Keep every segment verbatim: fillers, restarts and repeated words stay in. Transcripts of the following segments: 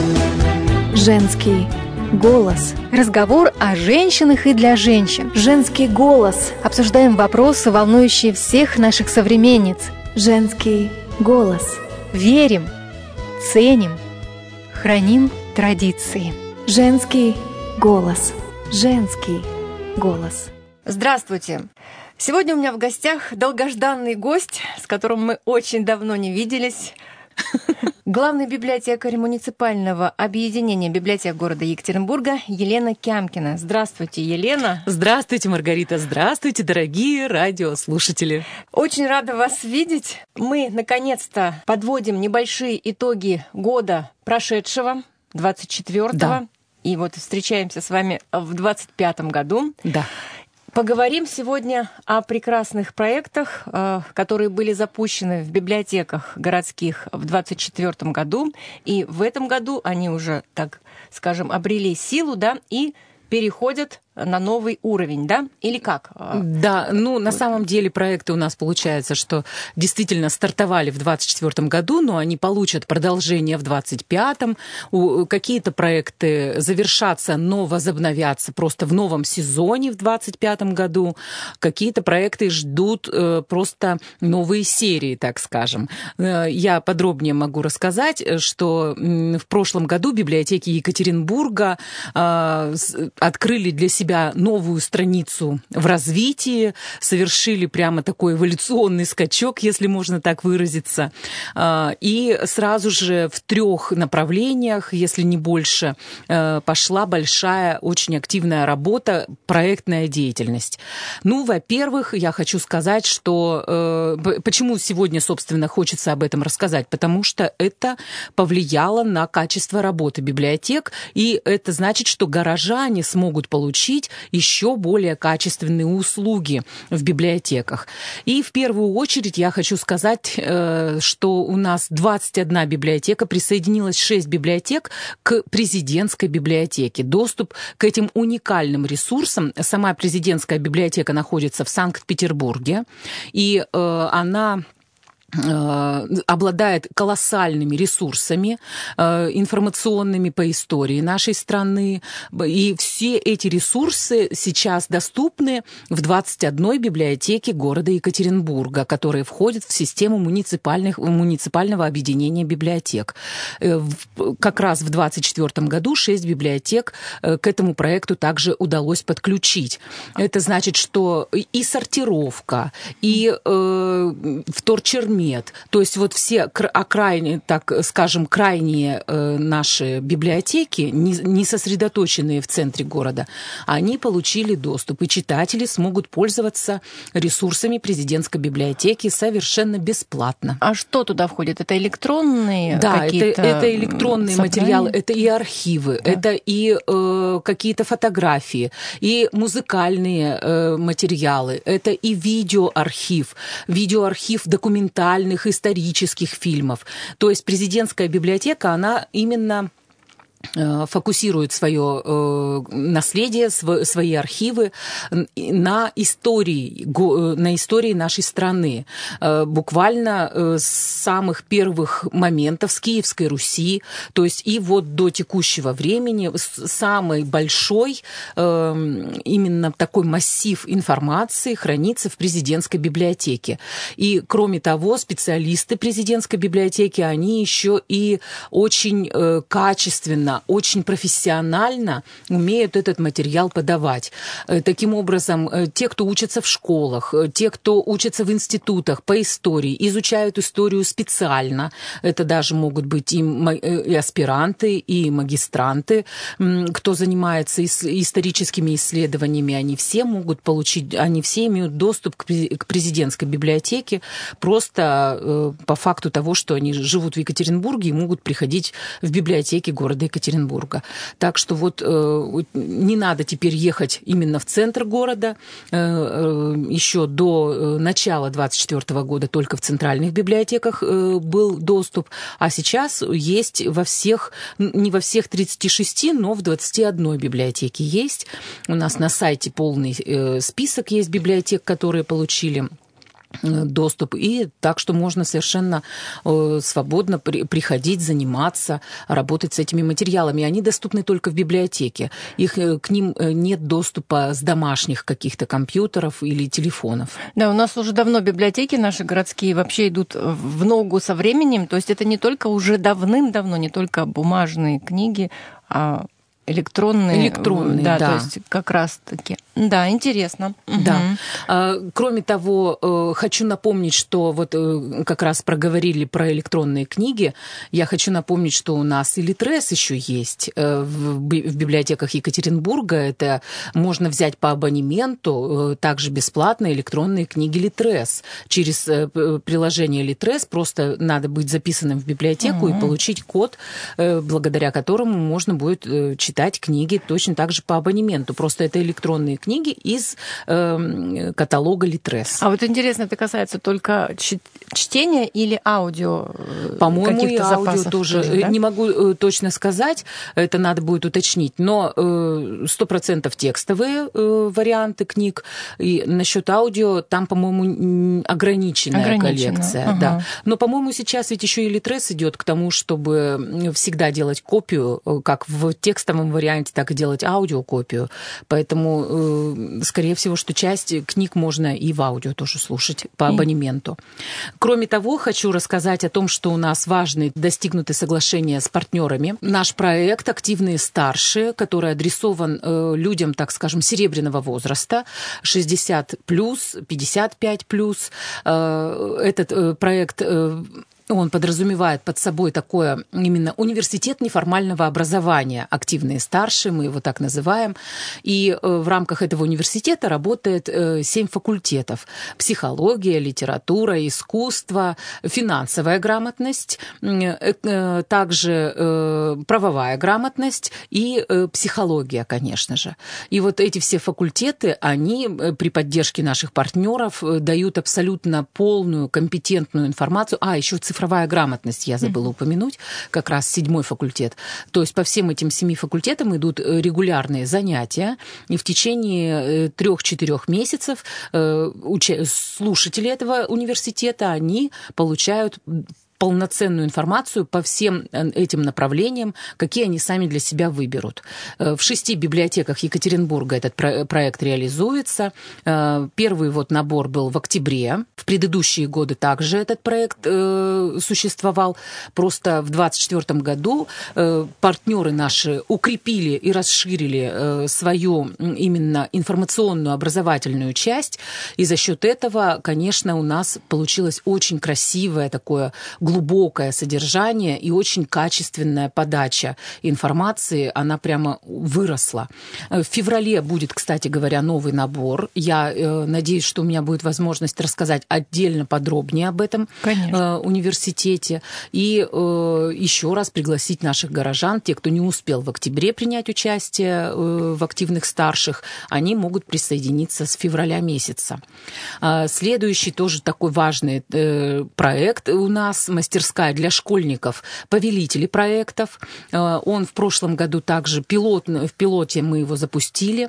Женский голос. Разговор о женщинах и для женщин. Женский голос. Обсуждаем вопросы, волнующие всех наших современниц. Женский голос. Верим, ценим, храним традиции. Женский голос. Женский голос. Здравствуйте! Сегодня у меня в гостях долгожданный гость, с которым мы очень давно не виделись. Главный библиотекарь муниципального объединения библиотек города Екатеринбурга Елена Кямкина. Здравствуйте, Елена. Здравствуйте, Маргарита. Здравствуйте, дорогие радиослушатели. Очень рада вас видеть. Мы, наконец-то, подводим небольшие итоги года прошедшего, двадцать четвёртого. Да. И вот встречаемся с вами в двадцать пятом году. Да. Поговорим сегодня о прекрасных проектах, которые были запущены в библиотеках городских в двадцать четвёртом году. И в этом году они уже, так скажем, обрели силу, да, и переходят на новый уровень, да? Или как? Да, ну, на самом деле проекты у нас получается, что действительно стартовали в двадцать четвёртом году, но они получат продолжение в двадцать пятом. Какие-то проекты завершатся, но возобновятся просто в новом сезоне в двадцать пятом году. Какие-то проекты ждут просто новые серии, так скажем. Я подробнее могу рассказать, что в прошлом году библиотеки Екатеринбурга открыли для себя новую страницу в развитии, совершили прямо такой эволюционный скачок, если можно так выразиться. И сразу же в трех направлениях, если не больше, пошла большая, очень активная работа, проектная деятельность. Ну, во-первых, я хочу сказать, что... Почему сегодня, собственно, хочется об этом рассказать? Потому что это повлияло на качество работы библиотек, и это значит, что горожане смогут получить еще более качественные услуги в библиотеках. И в первую очередь я хочу сказать, что у нас двадцать одна библиотека, присоединилось шесть библиотек к президентской библиотеке. Доступ к этим уникальным ресурсам. Сама президентская библиотека находится в Санкт-Петербурге, и она обладает колоссальными ресурсами информационными по истории нашей страны. И все эти ресурсы сейчас доступны в двадцати одной библиотеке города Екатеринбурга, которые входят в систему муниципальных, муниципального объединения библиотек. Как раз в двадцать четвёртом году шесть библиотек к этому проекту также удалось подключить. Это значит, что и сортировка, и э, вторчермет, то есть вот все окрайние, так скажем, крайние э, наши библиотеки, не, не сосредоточенные в центре города, они получили доступ, и читатели смогут пользоваться ресурсами президентской библиотеки совершенно бесплатно. А что туда входит? Это электронные да, какие-то... Да, это, это электронные собрания? Материалы, это и архивы, да. Это и э, какие-то фотографии, и музыкальные э, материалы, это и видеоархив, видеоархив документальных, исторических фильмов. То есть президентская библиотека, она именно фокусирует свое э, наследие, св- свои архивы на истории, го, на истории нашей страны. Э, буквально э, с самых первых моментов с Киевской Руси, то есть и вот до текущего времени самый большой э, именно такой массив информации хранится в президентской библиотеке. И кроме того, специалисты президентской библиотеки, они еще и очень э, качественно, очень профессионально умеют этот материал подавать. Таким образом, те, кто учатся в школах, те, кто учатся в институтах по истории, изучают историю специально. Это даже могут быть и, и аспиранты, и магистранты, кто занимается историческими исследованиями. Они все могут получить, они все имеют доступ к президентской библиотеке просто по факту того, что они живут в Екатеринбурге и могут приходить в библиотеки города Екатеринбурга. Екатеринбурга. Так что вот э, не надо теперь ехать именно в центр города. Э, э, еще до начала двадцать четвёртого года только в центральных библиотеках э, был доступ, а сейчас есть во всех, не во всех тридцати шести, но в двадцати одной библиотеке есть. У нас на сайте полный э, список есть библиотек, которые получили доступ, и так что можно совершенно свободно приходить, заниматься, работать с этими материалами. Они доступны только в библиотеке. Их, к ним нет доступа с домашних каких-то компьютеров или телефонов. Да, у нас уже давно библиотеки наши городские вообще идут в ногу со временем, то есть это не только уже давным-давно, не только бумажные книги, а электронные. Электронные, да. Да, то есть как раз-таки. Да, интересно. Да. Угу. Кроме того, хочу напомнить, что вот как раз проговорили про электронные книги. Я хочу напомнить, что у нас и Литрес еще есть в библиотеках Екатеринбурга. Это можно взять по абонементу, также бесплатно электронные книги Литрес. Через приложение Литрес просто надо быть записанным в библиотеку угу. и получить код, благодаря которому можно будет читать книги точно так же по абонементу. Просто это электронные книги. книги из э, каталога Литрес. А вот интересно, это касается только чтения или аудио? По-моему, и аудио тоже. тоже да? Не могу точно сказать, это надо будет уточнить, но сто процентов текстовые э, варианты книг. И насчет аудио там, по-моему, ограниченная Ограничено. коллекция. Ага. Да. Но, по-моему, сейчас ведь еще и Литрес идет к тому, чтобы всегда делать копию, как в текстовом варианте, так и делать аудиокопию. Поэтому скорее всего, что часть книг можно и в аудио тоже слушать по абонементу. Кроме того, хочу рассказать о том, что у нас важны достигнуты соглашения с партнерами. Наш проект «Активные старшие», который адресован людям, так скажем, серебряного возраста, шестьдесят плюс, пятьдесят пять плюс. Этот проект... Он подразумевает под собой такое именно университет неформального образования, активные старшие, мы его так называем. И в рамках этого университета работает семь факультетов. Психология, литература, искусство, финансовая грамотность, также правовая грамотность и психология, конечно же. И вот эти все факультеты, они при поддержке наших партнеров дают абсолютно полную, компетентную информацию. А, еще цифровая Цифровая грамотность, я забыла mm-hmm. упомянуть, как раз седьмой факультет. То есть по всем этим семи факультетам идут регулярные занятия, и в течение трех-четырех месяцев слушатели этого университета, они получают полноценную информацию по всем этим направлениям, какие они сами для себя выберут. В шести библиотеках Екатеринбурга этот проект реализуется. Первый вот набор был в октябре. В предыдущие годы также этот проект существовал. Просто в двадцать четвёртом году партнеры наши укрепили и расширили свою именно информационную образовательную часть. И за счет этого, конечно, у нас получилось очень красивое такое глубокое содержание и очень качественная подача информации, она прямо выросла. В феврале будет, кстати говоря, новый набор. Я э, надеюсь, что у меня будет возможность рассказать отдельно подробнее об этом э, университете. И э, еще раз пригласить наших горожан, те, кто не успел в октябре принять участие э, в активных старших, они могут присоединиться с февраля месяца. Э, следующий тоже такой важный э, проект у нас – мастерская для школьников, повелители проектов. Он в прошлом году также пилот, в пилоте мы его запустили.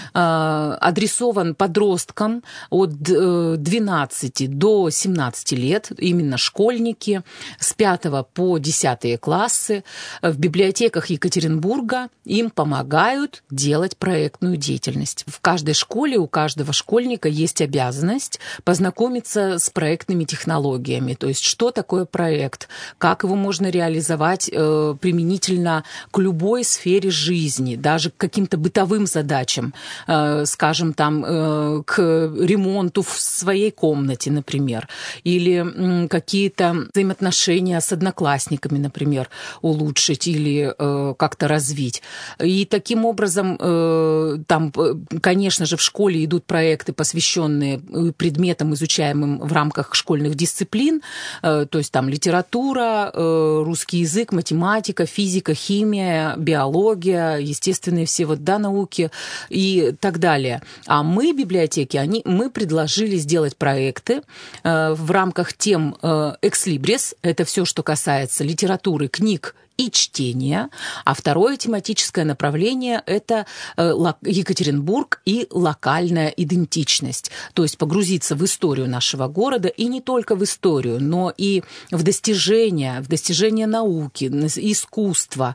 Адресован подросткам от двенадцати до семнадцати лет, именно школьники, с пятого по десятые классы. В библиотеках Екатеринбурга им помогают делать проектную деятельность. В каждой школе у каждого школьника есть обязанность познакомиться с проектными технологиями, то есть что такое проект, проект, как его можно реализовать э, применительно к любой сфере жизни, даже к каким-то бытовым задачам, э, скажем, там, э, к ремонту в своей комнате, например, или э, какие-то взаимоотношения с одноклассниками, например, улучшить или э, как-то развить. И таким образом, э, там, конечно же, в школе идут проекты, посвященные предметам, изучаемым в рамках школьных дисциплин, э, то есть там литература, русский язык, математика, физика, химия, биология, естественные все вот, да, науки и так далее. А мы, библиотеки, они, мы предложили сделать проекты в рамках тем Экслибрис, это все, что касается литературы, книг и чтение, а второе тематическое направление – это Екатеринбург и локальная идентичность. То есть погрузиться в историю нашего города, и не только в историю, но и в достижения, в достижения науки, искусства,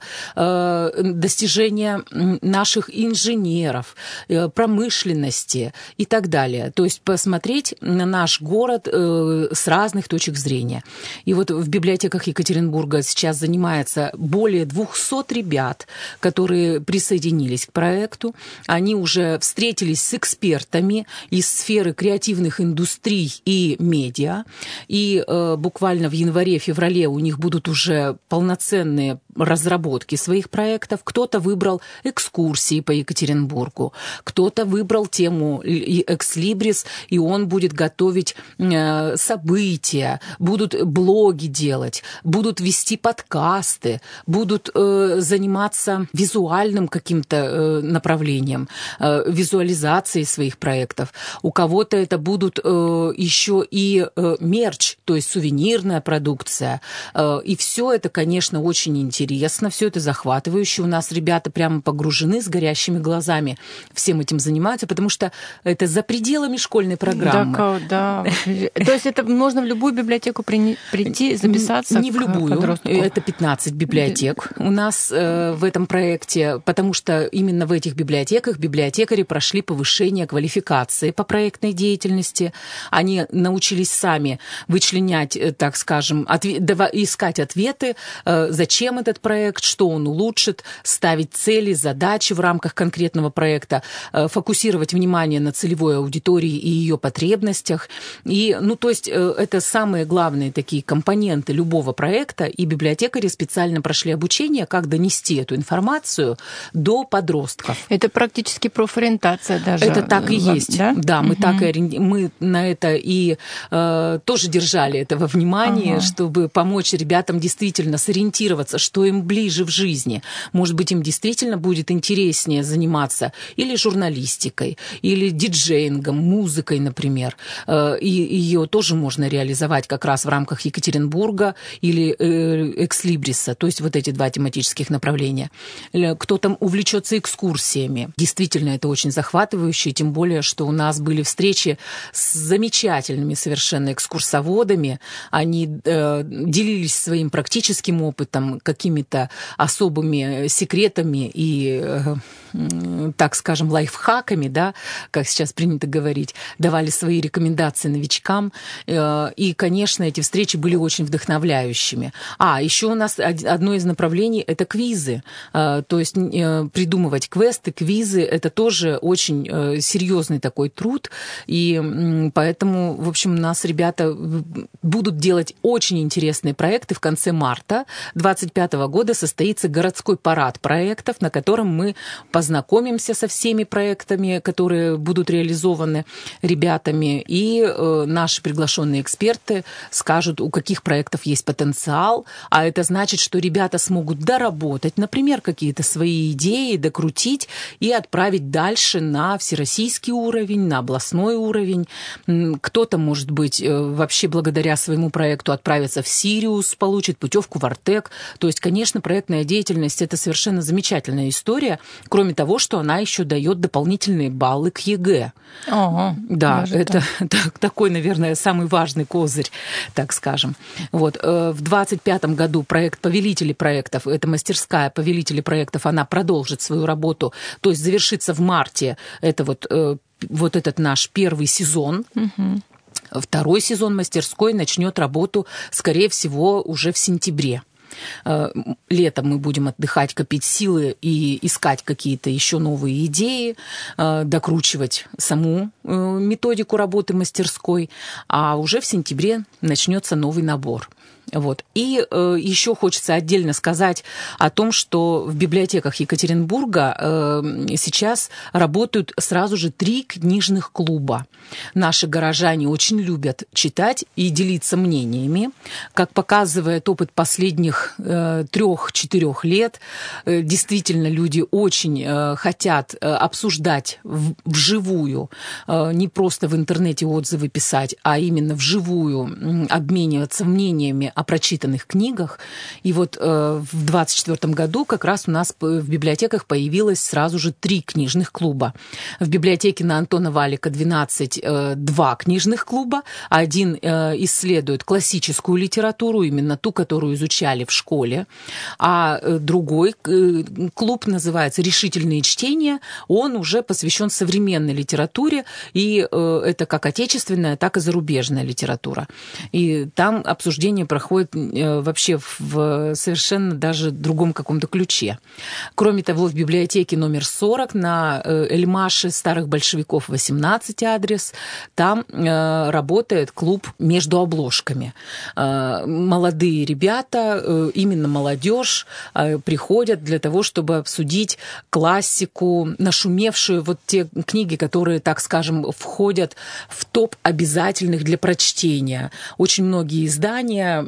достижения наших инженеров, промышленности и так далее. То есть посмотреть на наш город с разных точек зрения. И вот в библиотеках Екатеринбурга сейчас занимается более двухсот ребят, которые присоединились к проекту. Они уже встретились с экспертами из сферы креативных индустрий и медиа. И э, буквально в январе-феврале у них будут уже полноценные разработки своих проектов. Кто-то выбрал экскурсии по Екатеринбургу, кто-то выбрал тему экслибрис, и он будет готовить э, события, будут блоги делать, будут вести подкасты, будут э, заниматься визуальным каким-то э, направлением, э, визуализацией своих проектов. У кого-то это будут э, еще и э, мерч, то есть сувенирная продукция. Э, и все это, конечно, очень интересно, все это захватывающе. У нас ребята прямо погружены с горящими глазами, всем этим занимаются, потому что это за пределами школьной программы. Да, да. То есть это можно в любую библиотеку прийти, записаться? Не в любую. Подростку. Это пятнадцать библиотек у нас э, в этом проекте, потому что именно в этих библиотеках библиотекари прошли повышение квалификации по проектной деятельности. Они научились сами вычленять, так скажем, отве- искать ответы, э, зачем этот проект, что он улучшит, ставить цели, задачи в рамках конкретного проекта, э, фокусировать внимание на целевой аудитории и ее потребностях. И, ну, то есть э, это самые главные такие компоненты любого проекта, и библиотекари специально прошли обучение, как донести эту информацию до подростков. Это практически профориентация даже. Это так и есть. Да, да мы, угу. так и, мы на это и э, тоже держали этого внимания, ага. чтобы помочь ребятам действительно сориентироваться, что им ближе в жизни. Может быть, им действительно будет интереснее заниматься или журналистикой, или диджеингом, музыкой, например. Э, и ее тоже можно реализовать как раз в рамках Екатеринбурга или э, экслибриса, то есть вот эти два тематических направления. Кто-то увлечется экскурсиями. Действительно, это очень захватывающе, тем более, что у нас были встречи с замечательными совершенно экскурсоводами. Они э, делились своим практическим опытом, какими-то особыми секретами и, э, э, так скажем, лайфхаками, да, как сейчас принято говорить, давали свои рекомендации новичкам. Э, и, конечно, эти встречи были очень вдохновляющими. А, еще у нас одно из направлений – это квизы. То есть придумывать квесты, квизы – это тоже очень серьезный такой труд. И поэтому, в общем, у нас ребята будут делать очень интересные проекты. В конце марта двадцать пятого года состоится городской парад проектов, на котором мы познакомимся со всеми проектами, которые будут реализованы ребятами. И наши приглашенные эксперты скажут, у каких проектов есть потенциал, а это значит, что ребята смогут доработать, например, какие-то свои идеи, докрутить и отправить дальше на всероссийский уровень, на областной уровень. Кто-то, может быть, вообще благодаря своему проекту отправится в Сириус, получит путевку в Артек. То есть, конечно, проектная деятельность – это совершенно замечательная история, кроме того, что она еще дает дополнительные баллы к ЕГЭ. Ага, да, это так. такой, наверное, самый важный козырь, так скажем. Вот. В двадцать пятом году проект «Повелители проектов», это мастерская «Повелители проектов», она продолжит свою работу, то есть завершится в марте. Это вот, вот этот наш первый сезон. Угу. Второй сезон мастерской начнет работу, скорее всего, уже в сентябре. Летом мы будем отдыхать, копить силы и искать какие-то еще новые идеи, докручивать саму методику работы мастерской, а уже в сентябре начнется новый набор. Вот. И э, еще хочется отдельно сказать о том, что в библиотеках Екатеринбурга э, сейчас работают сразу же три книжных клуба. Наши горожане очень любят читать и делиться мнениями. Как показывает опыт последних э, трех-четырех лет, э, действительно люди очень э, хотят э, обсуждать в, вживую, э, не просто в интернете отзывы писать, а именно вживую э, обмениваться мнениями о прочитанных книгах. И вот э, в двадцать четвёртом году как раз у нас в библиотеках появилось сразу же три книжных клуба. В библиотеке на Антона Валика двенадцать, э, два книжных клуба. Один э, исследует классическую литературу, именно ту, которую изучали в школе. А э, другой э, клуб называется «Решительные чтения». Он уже посвящен современной литературе, и э, это как отечественная, так и зарубежная литература. И там обсуждение проходит э, вообще в совершенно даже другом каком-то ключе. Кроме того, в библиотеке номер сорок на э, Эльмаше старых большевиков восемнадцать адрес, там э, работает клуб «Между обложками». Э, молодые ребята, э, именно молодежь, э, приходят для того, чтобы обсудить классику, нашумевшую, вот те книги, которые, так скажем, входят в топ обязательных для прочтения. Очень многие издания,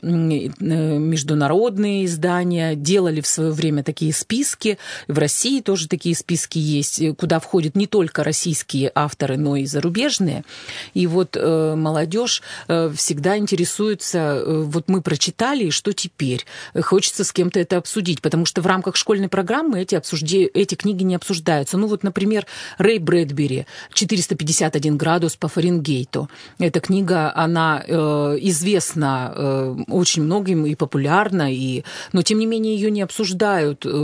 международные издания, делали в свое время такие списки. В России тоже такие списки есть, куда входят не только российские авторы, но и зарубежные. И вот э, молодежь э, всегда интересуется, э, вот мы прочитали, и что теперь? Хочется с кем-то это обсудить, потому что в рамках школьной программы эти, обсужде... эти книги не обсуждаются. Ну вот, например, Рэй Брэдбери «четыреста пятьдесят один градус по Фаренгейту». Эта книга, она э, известна э, очень многим и популярна, и... но тем не менее ее не обсуждают э,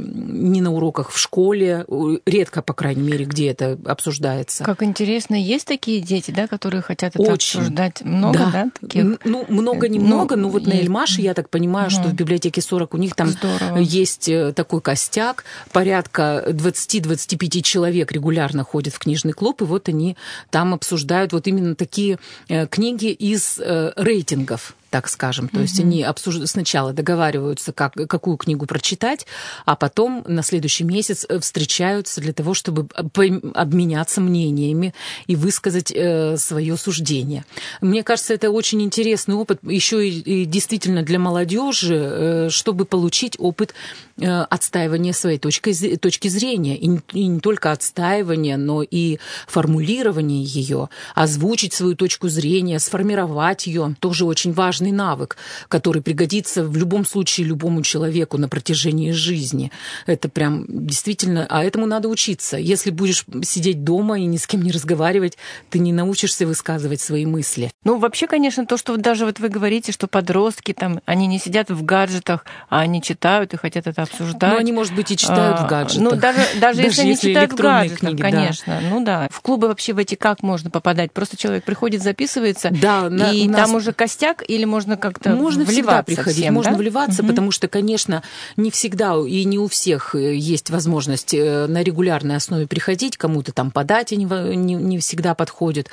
ни на уроках в школе, редко, по крайней мере, где это обсуждается. Как интересно, есть такие дети, да, которые хотят это очень. обсуждать? Много, да, да таких? Ну, много-немного, ну, но вот есть. На Эльмаше, я так понимаю, угу. что в библиотеке сорок у них там Здорово. Есть такой костяк, порядка двадцать-двадцать пять человек регулярно ходят в книжный клуб, и вот они там обсуждают вот именно такие книги из рейтингов, так скажем. То mm-hmm. есть они обсуж... сначала договариваются, как, какую книгу прочитать, а потом на следующий месяц встречаются для того, чтобы обменяться мнениями и высказать э, свое суждение. Мне кажется, это очень интересный опыт, еще и, и действительно для молодежи, э, чтобы получить опыт э, отстаивания своей точки, точки зрения. И, и не только отстаивания, но и формулирования ее, озвучить свою точку зрения, сформировать ее, тоже очень важно. Навык, который пригодится в любом случае любому человеку на протяжении жизни. Это прям действительно... А этому надо учиться. Если будешь сидеть дома и ни с кем не разговаривать, ты не научишься высказывать свои мысли. Ну, вообще, конечно, то, что даже вот вы говорите, что подростки там, они не сидят в гаджетах, а они читают и хотят это обсуждать. Ну, они, может быть, и читают а, в гаджетах. Ну, даже, даже, даже если они читают в гаджетах, книги, конечно. Да. Ну да. В клубы вообще в эти как можно попадать? Просто человек приходит, записывается, да, и на, там нас... уже костяк, или можно как-то можно всегда приходить, всем, можно да? вливаться, угу. потому что, конечно, не всегда и не у всех есть возможность на регулярной основе приходить, кому-то там по дате не, не, не всегда подходит.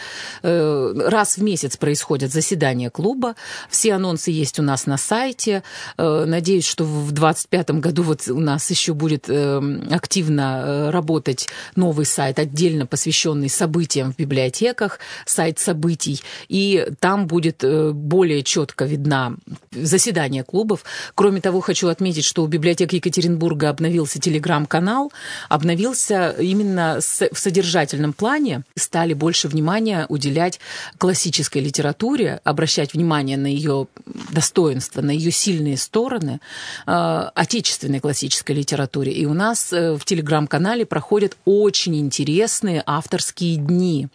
Раз в месяц происходят заседания клуба, все анонсы есть у нас на сайте. Надеюсь, что в двадцать пятом году вот у нас еще будет активно работать новый сайт, отдельно посвященный событиям в библиотеках, сайт событий, и там будет более четко видна заседание клубов. Кроме того, хочу отметить, что у библиотеки Екатеринбурга обновился телеграм-канал, обновился именно в содержательном плане. Стали больше внимания уделять классической литературе, обращать внимание на ее достоинства, на ее сильные стороны, отечественной классической литературе. И у нас в телеграм-канале проходят очень интересные авторские дни.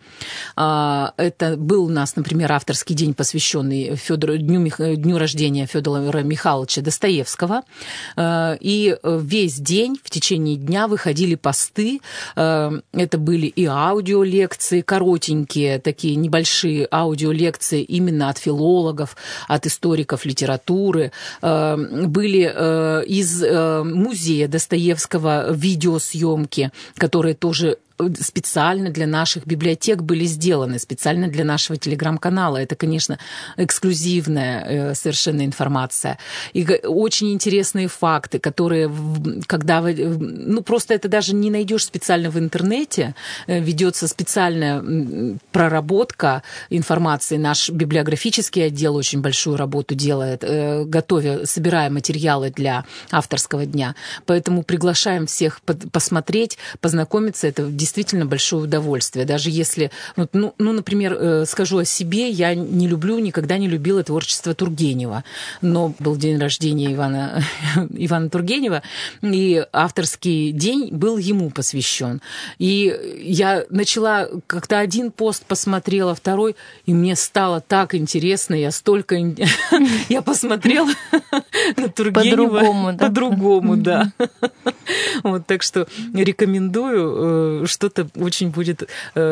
Это был у нас, например, авторский день, посвященный Федору Дню, дню рождения Федора Михайловича Достоевского. И весь день, в течение дня выходили посты. Это были и аудиолекции, коротенькие, такие небольшие аудиолекции именно от филологов, от историков литературы. Были из музея Достоевского видеосъемки, которые тоже специально для наших библиотек были сделаны, специально для нашего телеграм-канала. Это, конечно, эксклюзивная совершенно информация. И очень интересные факты, которые, когда вы... Ну, просто это даже не найдешь специально в интернете. Ведется специальная проработка информации. Наш библиографический отдел очень большую работу делает, готовя, собирая материалы для авторского дня. Поэтому приглашаем всех посмотреть, познакомиться. Это действительно действительно большое удовольствие. Даже если, ну, ну, например, скажу о себе, я не люблю, никогда не любила творчество Тургенева. Но был день рождения Ивана, Ивана Тургенева, и авторский день был ему посвящен. И я начала как-то один пост посмотрела, второй, и мне стало так интересно, я столько... Я посмотрела на Тургенева по-другому, да. По-другому, да. Вот, так что рекомендую. Что-то очень будет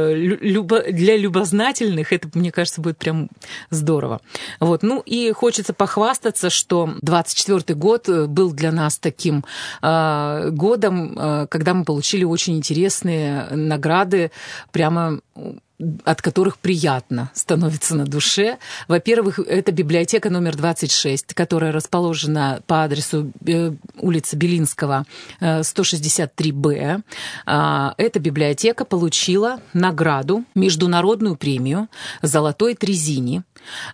для любознательных. Это, мне кажется, будет прям здорово. Вот. Ну и хочется похвастаться, что двадцать четвёртый год был для нас таким годом, когда мы получили очень интересные награды, прямо от которых приятно становится на душе. Во-первых, это библиотека номер двадцать шесть, которая расположена по адресу улицы Белинского, сто шестьдесят три бэ. Эта библиотека получила награду, международную премию «Золотой Трезини»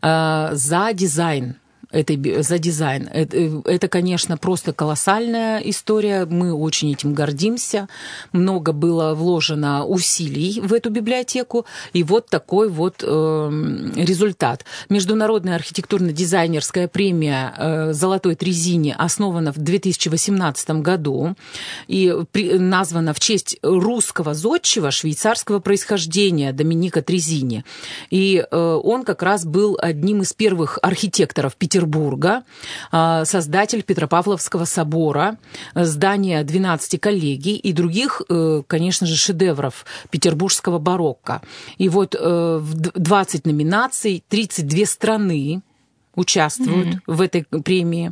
за дизайн. Это, за дизайн. Это, это, конечно, просто колоссальная история. Мы очень этим гордимся. Много было вложено усилий в эту библиотеку. И вот такой вот э, результат. Международная архитектурно-дизайнерская премия э, «Золотой Трезини» основана в две тысячи восемнадцатом году и при, названа в честь русского зодчего швейцарского происхождения Доминика Трезини. И э, он как раз был одним из первых архитекторов Петербурга, Петербурга, создатель Петропавловского собора, здания двенадцати коллегий и других, конечно же, шедевров петербургского барокко. И вот в двадцать номинаций, тридцать две страны участвуют mm-hmm. в этой премии.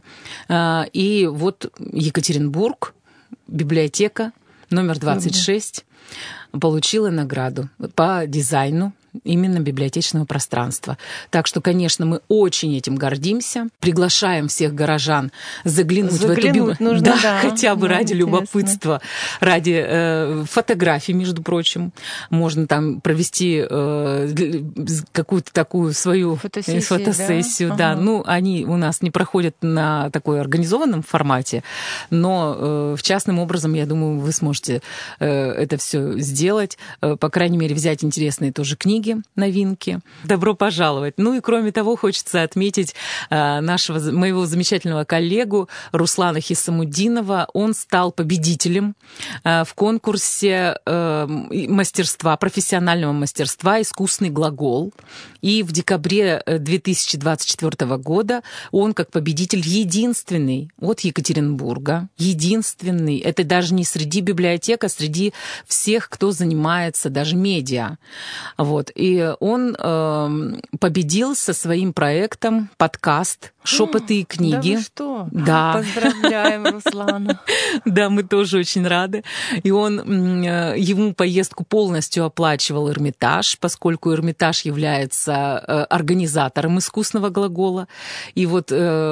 И вот Екатеринбург, библиотека номер двадцать шесть, mm-hmm. получила награду по дизайну именно библиотечного пространства. Так что, конечно, мы очень этим гордимся. Приглашаем всех горожан заглянуть, заглянуть в эту библиотеку. Нужно, да, да, хотя бы да, ради интересно. Любопытства, ради э, фотографий, между прочим. Можно там провести э, какую-то такую свою фотосессию. фотосессию да? Да. Ага. Ну, они у нас не проходят на такой организованном формате, но э, в частным образом, я думаю, вы сможете э, это все сделать. Э, по крайней мере, взять интересные тоже книги, новинки. Добро пожаловать. Ну и кроме того, хочется отметить э, нашего, моего замечательного коллегу Руслана Хисамуддинова. Он стал победителем э, в конкурсе э, мастерства, профессионального мастерства «Искусный глагол». И в декабре две тысячи двадцать четвёртого года он, как победитель, единственный от Екатеринбурга, единственный, это даже не среди библиотек, а среди всех, кто занимается даже медиа. Вот. И он э, победил со своим проектом подкаст «Шепоты и книги». Да вы что? Да. Поздравляем Руслана. Да, мы тоже очень рады. И он, ему поездку полностью оплачивал Эрмитаж, поскольку Эрмитаж является организатором искусного глагола. И вот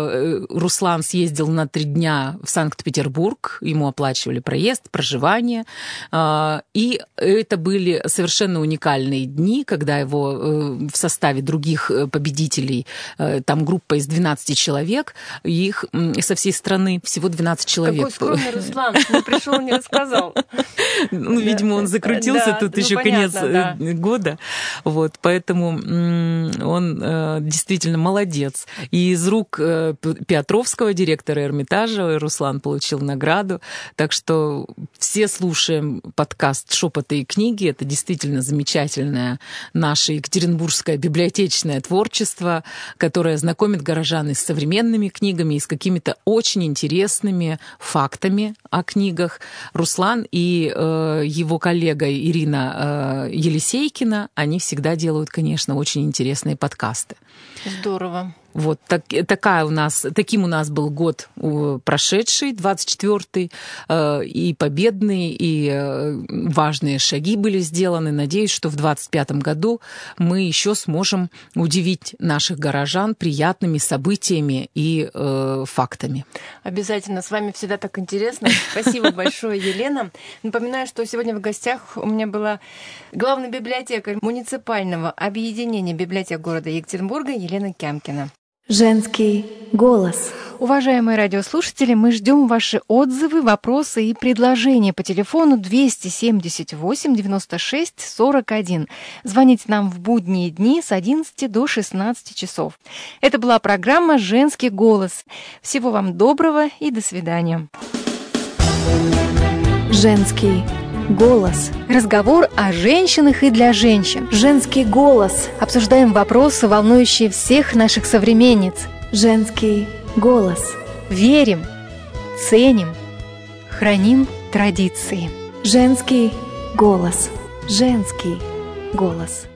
Руслан съездил на три дня в Санкт-Петербург, ему оплачивали проезд, проживание. И это были совершенно уникальные дни, когда его в составе других победителей, там группа из двенадцати человек, их со всей страны всего двенадцать человек. Какой скромный Руслан, не пришел, не рассказал. Ну, видимо, он закрутился, тут еще конец года. Вот, поэтому он действительно молодец. И из рук Петровского, директора Эрмитажа, Руслан получил награду. Так что все слушаем подкаст «Шепоты и книги». Это действительно замечательное наше екатеринбургское библиотечное творчество, которое знакомит горожан и с современными книгами, и с какими-то очень интересными фактами о книгах. Руслан и э, его коллега Ирина э, Елисейкина, они всегда делают, конечно, очень интересные подкасты. Здорово. Вот так, такая у нас, таким у нас был год прошедший, двадцать четвёртый, и победный, и важные шаги были сделаны. Надеюсь, что в двадцать пятом году мы еще сможем удивить наших горожан приятными событиями и э, фактами. Обязательно. С вами всегда так интересно. Спасибо большое, Елена. Напоминаю, что сегодня в гостях у меня была главный библиотекарь муниципального объединения библиотек города Екатеринбурга Елена Кямкина. Женский голос. Уважаемые радиослушатели, мы ждем ваши отзывы, вопросы и предложения по телефону двести семьдесят восемь девяносто шесть сорок один. Звоните нам в будние дни с одиннадцати до шестнадцати часов. Это была программа «Женский голос». Всего вам доброго и до свидания. Женский голос. Разговор о женщинах и для женщин. Женский голос. Обсуждаем вопросы, волнующие всех наших современниц. Женский голос. Верим, ценим, храним традиции. Женский голос. Женский голос.